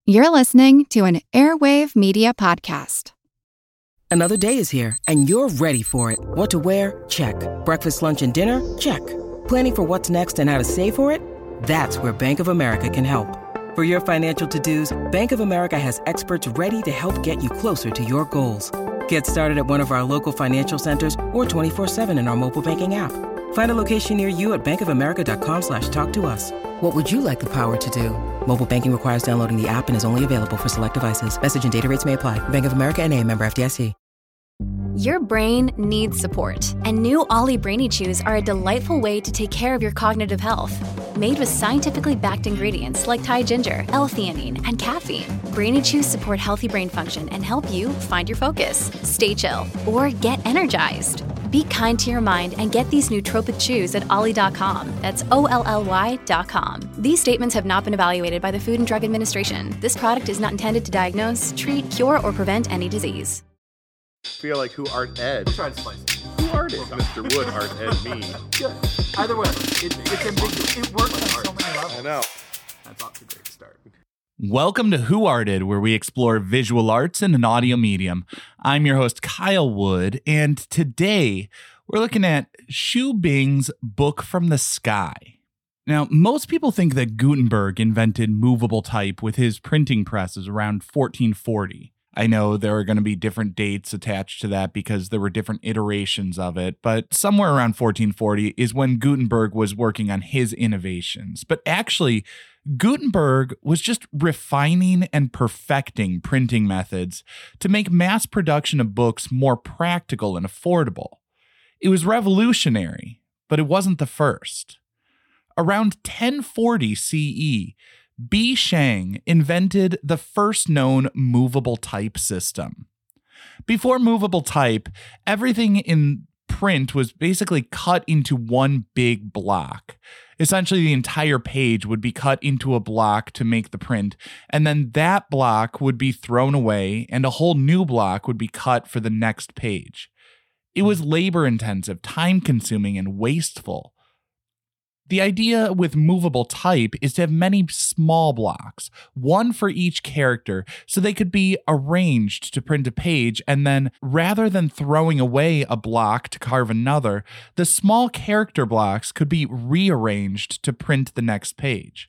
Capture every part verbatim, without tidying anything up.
You're listening to an Airwave Media Podcast. Another day is here, and you're ready for it. What to wear? Check. Breakfast, lunch, and dinner? Check. Planning for what's next and how to save for it? That's where Bank of America can help. For your financial to-dos, Bank of America has experts ready to help get you closer to your goals. Get started at one of our local financial centers or twenty-four seven in our mobile banking app. Find a location near you at bankofamerica.com slash talk to us. What would you like the power to do? Mobile banking requires downloading the app and is only available for select devices. Message and data rates may apply. Bank of America N A, member F D I C. Your brain needs support, and new Ollie Brainy Chews are a delightful way to take care of your cognitive health. Made with scientifically backed ingredients like Thai ginger, L-theanine, and caffeine, Brainy Chews support healthy brain function and help you find your focus, stay chill, or get energized. Be kind to your mind and get these nootropic chews at ollie dot com. That's O L L Y dot com. These statements have not been evaluated by the Food and Drug Administration. This product is not intended to diagnose, treat, cure, or prevent any disease. Feel like who art Ed? We'll try to spice it. Who art Ed? Mister Wood art Ed me. Good. Either way, it, it's ambiguous. It works on so many levels. I know. That's off to a great start. Welcome to Who Arted, where we explore visual arts in an audio medium. I'm your host, Kyle Wood, and today we're looking at Xu Bing's Book from the Sky. Now, most people think that Gutenberg invented movable type with his printing presses around fourteen forty. I know there are going to be different dates attached to that because there were different iterations of it, but somewhere around fourteen forty is when Gutenberg was working on his innovations. But actually, Gutenberg was just refining and perfecting printing methods to make mass production of books more practical and affordable. It was revolutionary, but it wasn't the first. Around ten forty C E, Bi Sheng invented the first known movable type system. Before movable type, everything in print was basically cut into one big block. Essentially, the entire page would be cut into a block to make the print, and then that block would be thrown away, and a whole new block would be cut for the next page. It was labor-intensive, time-consuming, and wasteful. The idea with movable type is to have many small blocks, one for each character, so they could be arranged to print a page, and then rather than throwing away a block to carve another, the small character blocks could be rearranged to print the next page.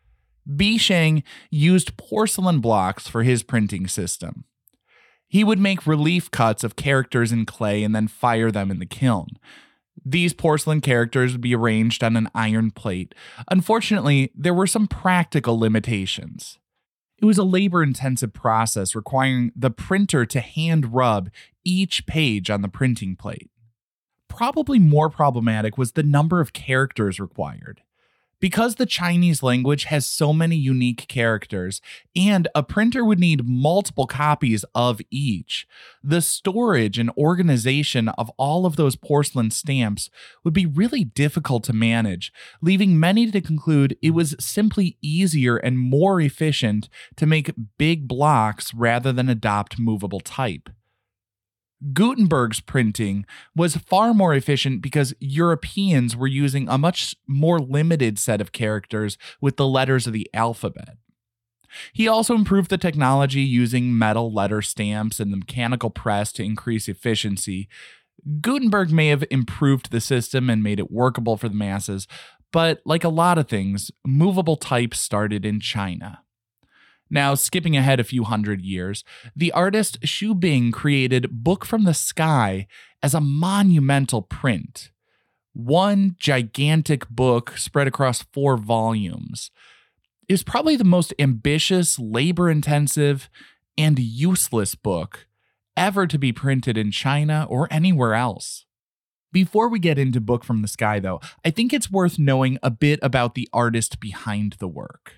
Bi Sheng used porcelain blocks for his printing system. He would make relief cuts of characters in clay and then fire them in the kiln. These porcelain characters would be arranged on an iron plate. Unfortunately, there were some practical limitations. It was a labor-intensive process requiring the printer to hand rub each page on the printing plate. Probably more problematic was the number of characters required. Because the Chinese language has so many unique characters, and a printer would need multiple copies of each, the storage and organization of all of those porcelain stamps would be really difficult to manage, leaving many to conclude it was simply easier and more efficient to make big blocks rather than adopt movable type. Gutenberg's printing was far more efficient because Europeans were using a much more limited set of characters with the letters of the alphabet. He also improved the technology using metal letter stamps and the mechanical press to increase efficiency. Gutenberg may have improved the system and made it workable for the masses, but like a lot of things, movable type started in China. Now, skipping ahead a few hundred years, the artist Xu Bing created Book from the Sky as a monumental print. One gigantic book spread across four volumes. It was probably the most ambitious, labor-intensive, and useless book ever to be printed in China or anywhere else. Before we get into Book from the Sky, though, I think it's worth knowing a bit about the artist behind the work.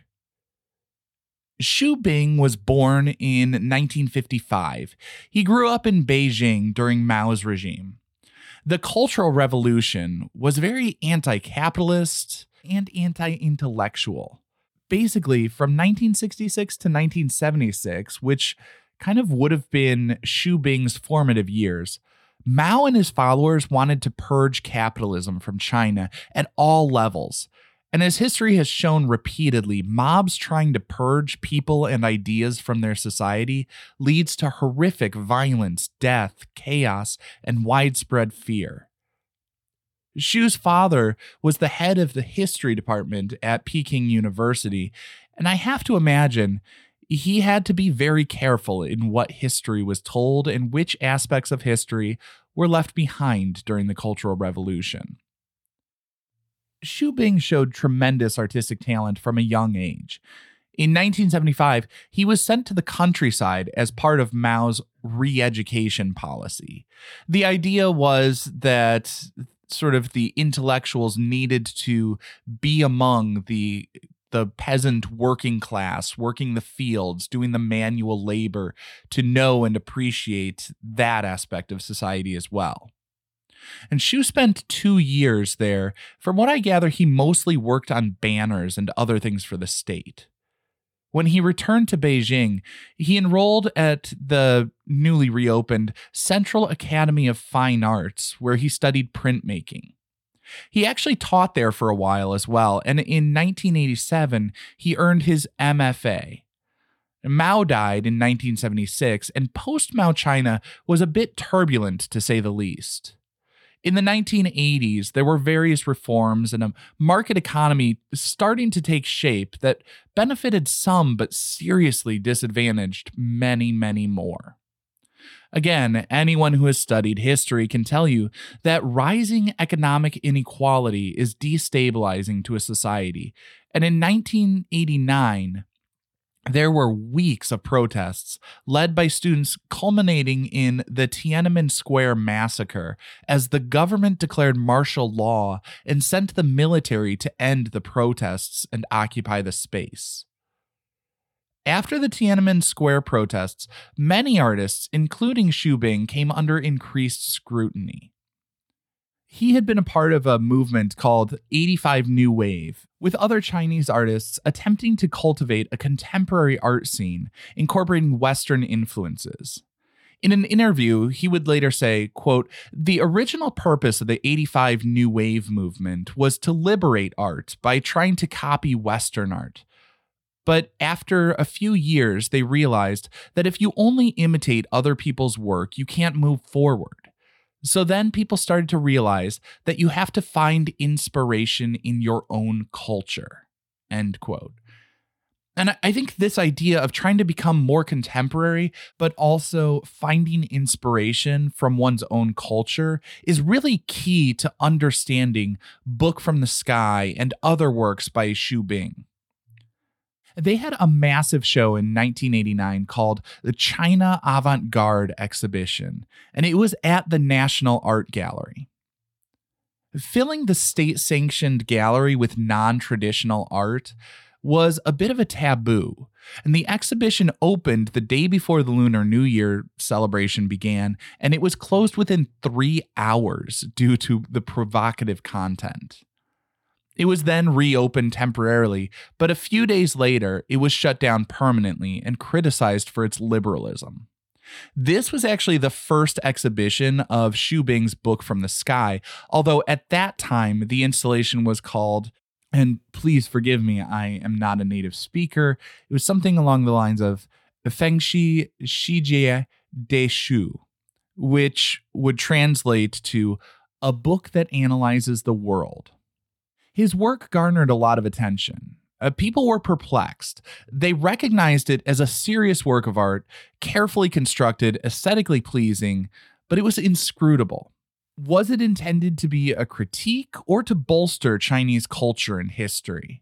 Xu Bing was born in nineteen fifty-five. He grew up in Beijing during Mao's regime. The Cultural Revolution was very anti-capitalist and anti-intellectual. Basically, from nineteen sixty-six to nineteen seventy-six, which kind of would have been Xu Bing's formative years, Mao and his followers wanted to purge capitalism from China at all levels. And as history has shown repeatedly, mobs trying to purge people and ideas from their society leads to horrific violence, death, chaos, and widespread fear. Xu's father was the head of the history department at Peking University, and I have to imagine he had to be very careful in what history was told and which aspects of history were left behind during the Cultural Revolution. Xu Bing showed tremendous artistic talent from a young age. In nineteen seventy-five, he was sent to the countryside as part of Mao's re-education policy. The idea was that sort of the intellectuals needed to be among the the peasant working class, working the fields, doing the manual labor, to know and appreciate that aspect of society as well. And Xu spent two years there. From what I gather, he mostly worked on banners and other things for the state. When he returned to Beijing, he enrolled at the newly reopened Central Academy of Fine Arts, where he studied printmaking. He actually taught there for a while as well, and in nineteen eighty-seven, he earned his M F A. Mao died in nineteen seventy-six, and post-Mao China was a bit turbulent, to say the least. In the nineteen eighties, there were various reforms and a market economy starting to take shape that benefited some but seriously disadvantaged many, many more. Again, anyone who has studied history can tell you that rising economic inequality is destabilizing to a society, and in nineteen eighty-nine, there were weeks of protests led by students culminating in the Tiananmen Square massacre as the government declared martial law and sent the military to end the protests and occupy the space. After the Tiananmen Square protests, many artists, including Xu Bing, came under increased scrutiny. He had been a part of a movement called eighty-five New Wave, with other Chinese artists attempting to cultivate a contemporary art scene incorporating Western influences. In an interview, he would later say, quote, "The original purpose of the eighty-five New Wave movement was to liberate art by trying to copy Western art. But after a few years, they realized that if you only imitate other people's work, you can't move forward. So then people started to realize that you have to find inspiration in your own culture." End quote. And I think this idea of trying to become more contemporary, but also finding inspiration from one's own culture is really key to understanding Book from the Sky and other works by Xu Bing. They had a massive show in nineteen eighty-nine called the China Avant-Garde Exhibition, and it was at the National Art Gallery. Filling the state-sanctioned gallery with non-traditional art was a bit of a taboo, and the exhibition opened the day before the Lunar New Year celebration began, and it was closed within three hours due to the provocative content. It was then reopened temporarily, but a few days later, it was shut down permanently and criticized for its liberalism. This was actually the first exhibition of Xu Bing's Book from the Sky, although at that time, the installation was called, and please forgive me, I am not a native speaker, it was something along the lines of Fengxi Shijie De Xu, which would translate to a book that analyzes the world. His work garnered a lot of attention. Uh, people were perplexed. They recognized it as a serious work of art, carefully constructed, aesthetically pleasing, but it was inscrutable. Was it intended to be a critique or to bolster Chinese culture and history?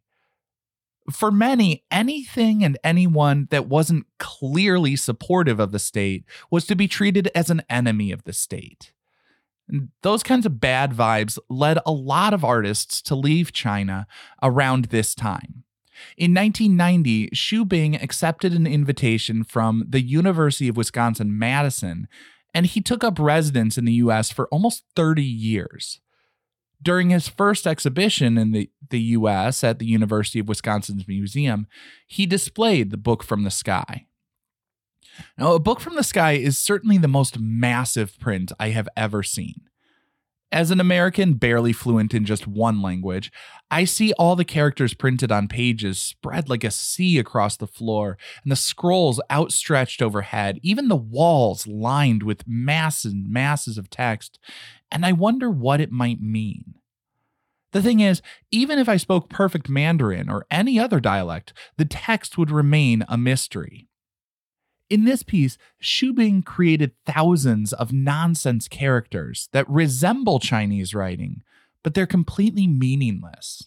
For many, anything and anyone that wasn't clearly supportive of the state was to be treated as an enemy of the state. Those kinds of bad vibes led a lot of artists to leave China around this time. In nineteen ninety, Xu Bing accepted an invitation from the University of Wisconsin-Madison, and he took up residence in the U S for almost thirty years. During his first exhibition in the, the U S at the University of Wisconsin's museum, he displayed the Book from the Sky. Now, A Book from the Sky is certainly the most massive print I have ever seen. As an American barely fluent in just one language, I see all the characters printed on pages spread like a sea across the floor, and the scrolls outstretched overhead, even the walls lined with masses and masses of text, and I wonder what it might mean. The thing is, even if I spoke perfect Mandarin or any other dialect, the text would remain a mystery. In this piece, Xu Bing created thousands of nonsense characters that resemble Chinese writing, but they're completely meaningless.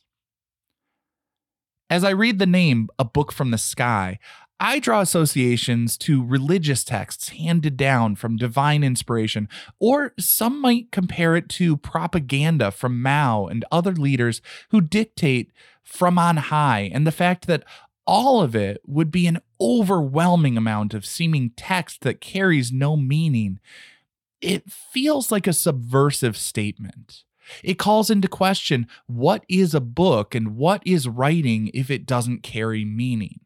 As I read the name, A Book from the Sky, I draw associations to religious texts handed down from divine inspiration, or some might compare it to propaganda from Mao and other leaders who dictate from on high, and the fact that all of it would be an overwhelming amount of seeming text that carries no meaning. It feels like a subversive statement. It calls into question what is a book and what is writing if it doesn't carry meaning.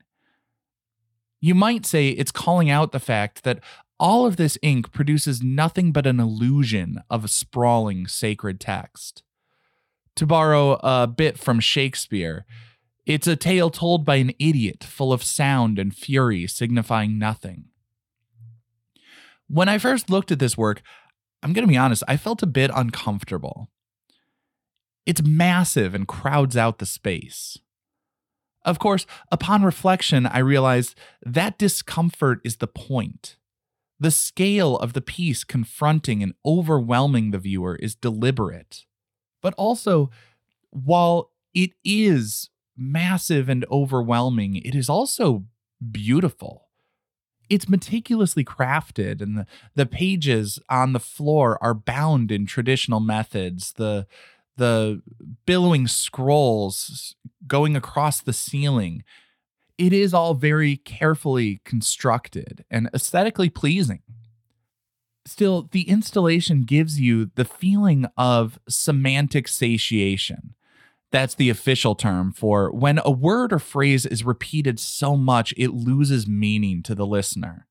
You might say it's calling out the fact that all of this ink produces nothing but an illusion of a sprawling sacred text. To borrow a bit from Shakespeare, it's a tale told by an idiot, full of sound and fury, signifying nothing. When I first looked at this work, I'm going to be honest, I felt a bit uncomfortable. It's massive and crowds out the space. Of course, upon reflection, I realized that discomfort is the point. The scale of the piece confronting and overwhelming the viewer is deliberate. But also, while it is massive and overwhelming, it is also beautiful. It's meticulously crafted, and the, the pages on the floor are bound in traditional methods. The, the billowing scrolls going across the ceiling. It is all very carefully constructed and aesthetically pleasing. Still, the installation gives you the feeling of semantic satiation. That's the official term for when a word or phrase is repeated so much it loses meaning to the listener.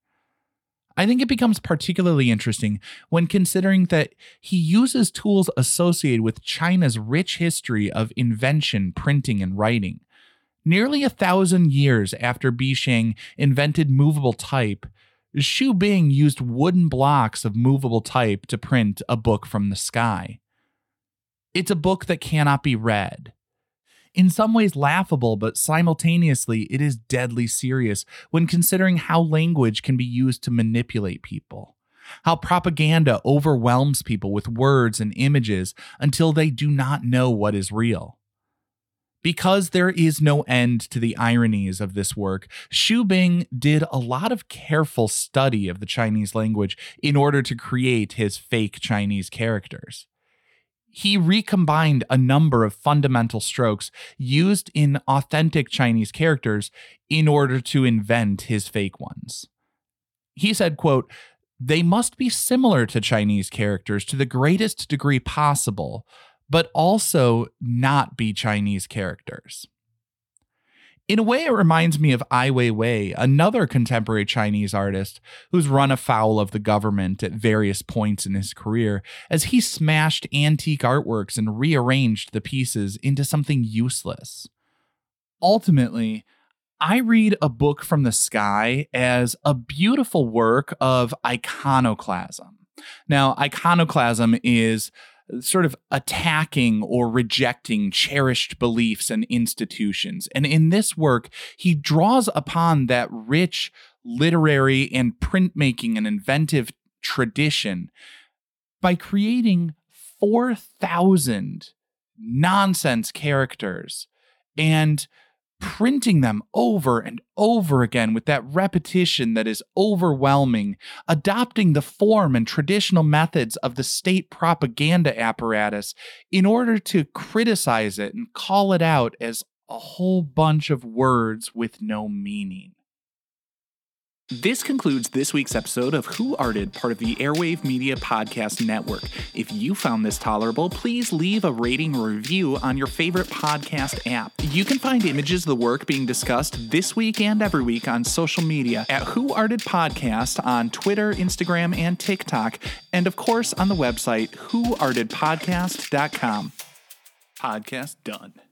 I think it becomes particularly interesting when considering that he uses tools associated with China's rich history of invention, printing, and writing. Nearly a thousand years after Bisheng invented movable type, Xu Bing used wooden blocks of movable type to print A Book from the Sky. It's a book that cannot be read. In some ways laughable, but simultaneously it is deadly serious when considering how language can be used to manipulate people, how propaganda overwhelms people with words and images until they do not know what is real. Because there is no end to the ironies of this work, Xu Bing did a lot of careful study of the Chinese language in order to create his fake Chinese characters. He recombined a number of fundamental strokes used in authentic Chinese characters in order to invent his fake ones. He said, quote, "They must be similar to Chinese characters to the greatest degree possible, but also not be Chinese characters." In a way, it reminds me of Ai Weiwei, another contemporary Chinese artist who's run afoul of the government at various points in his career as he smashed antique artworks and rearranged the pieces into something useless. Ultimately, I read A Book from the Sky as a beautiful work of iconoclasm. Now, iconoclasm is sort of attacking or rejecting cherished beliefs and institutions. And in this work, he draws upon that rich literary and printmaking and inventive tradition by creating four thousand nonsense characters and printing them over and over again with that repetition that is overwhelming, adopting the form and traditional methods of the state propaganda apparatus in order to criticize it and call it out as a whole bunch of words with no meaning. This concludes this week's episode of Who Arted, part of the Airwave Media Podcast Network. If you found this tolerable, please leave a rating or review on your favorite podcast app. You can find images of the work being discussed this week and every week on social media at Who Arted Podcast on Twitter, Instagram, and TikTok, and of course on the website who arted podcast dot com. Podcast done.